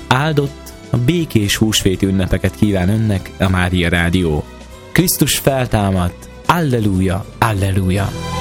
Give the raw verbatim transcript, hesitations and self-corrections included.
Áldott, a békés húsvéti ünnepeket kíván önnek a Mária Rádió. Krisztus feltámadt, alleluja, alleluja!